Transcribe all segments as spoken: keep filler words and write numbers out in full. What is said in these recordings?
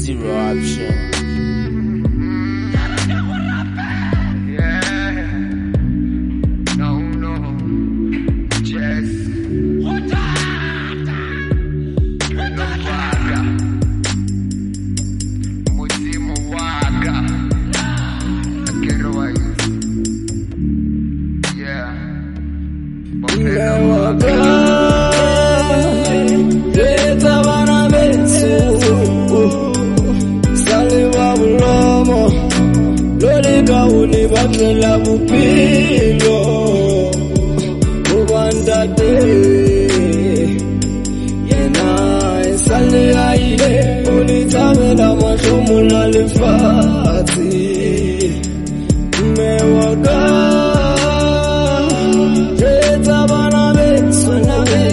zero option. Bakela bupilo ubandade yena esale aile ulithabela mashomula lefati mewaka jetabana betsona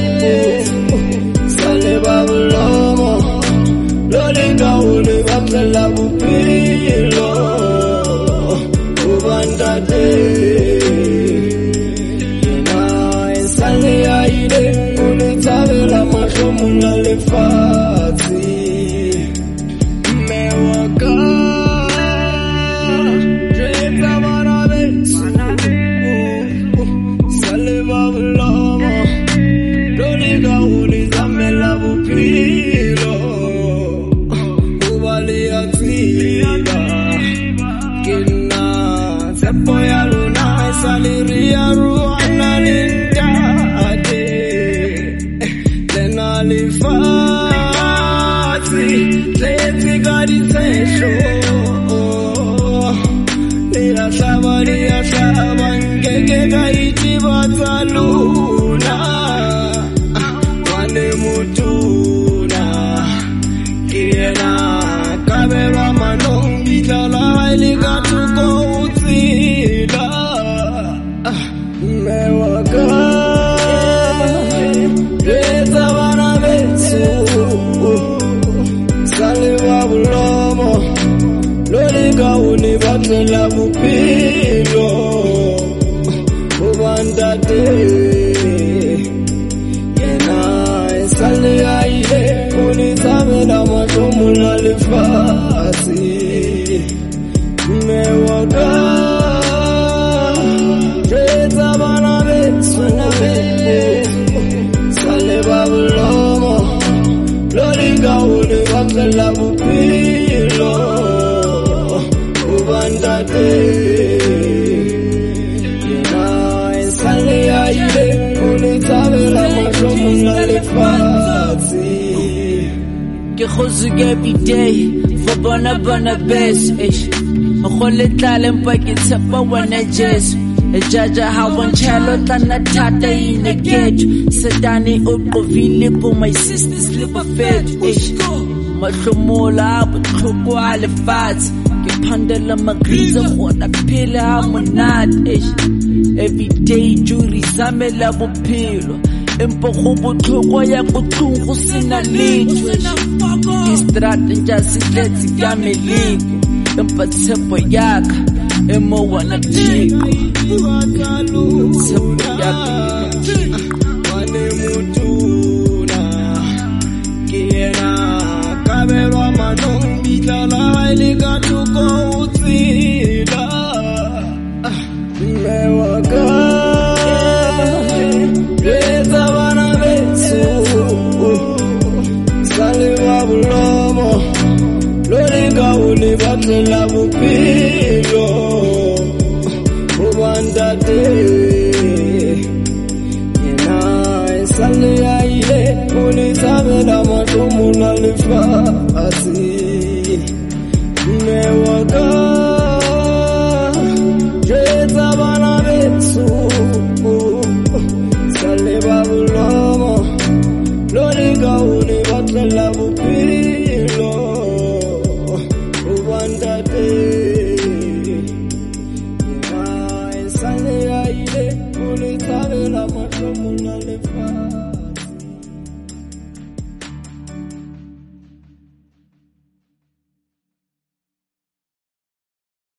sale babulomo lolinga ule bakela bupilo ubandade yena esale aile ulithabela mashomula lefati mewaka jetabana betsona sale babulomo lolinga ule zamela bupilo ubali atsila Sepoya luna saliria ruana lindade Lenali fati Leti gadi sesho Lia saba lia saba Ngege gaiti bata luna Wane mutuna Kiena kabera manongi Jala iligatuko mewaka jetabana betsu sale babulomo lolinga uni bakela bupilo ubandade yena esale aile ulithabela mashomula lefati mewaka jetabana betsona sale babulomo lolinga ule bakela bupilo ubandade yena esale aile ulithabela mashomula lefati Ke khosuk every day for bona bona best ish Khole tlale mpa ke tshepa wena Jesu Ejaja hawan chalo tana tata in a gate Sedani uqovile po my sisters live a fed ish Mahlomola butlhoko a lefatshe Ke phandela magriza khona phela ha monat ish Every day juri zamela bophelo Empa go botlhoko ya go tlung go sena letho Distrata nja sitletse ka meliko Empa tshepo yaka emo wana tiko tshepo yaka wane mutuna kiena kabelwa manongi jala iligatuko utsila mewaka jetabana betsu sale babulomo lolinga ule bakela bupilo ubandade yena esale aile ulithabela mashomula lefati mewaka jetabana betsu sale babulomo lolinga ule bakela bupilo ubandade yena esale aile ulithabela mashomula lefati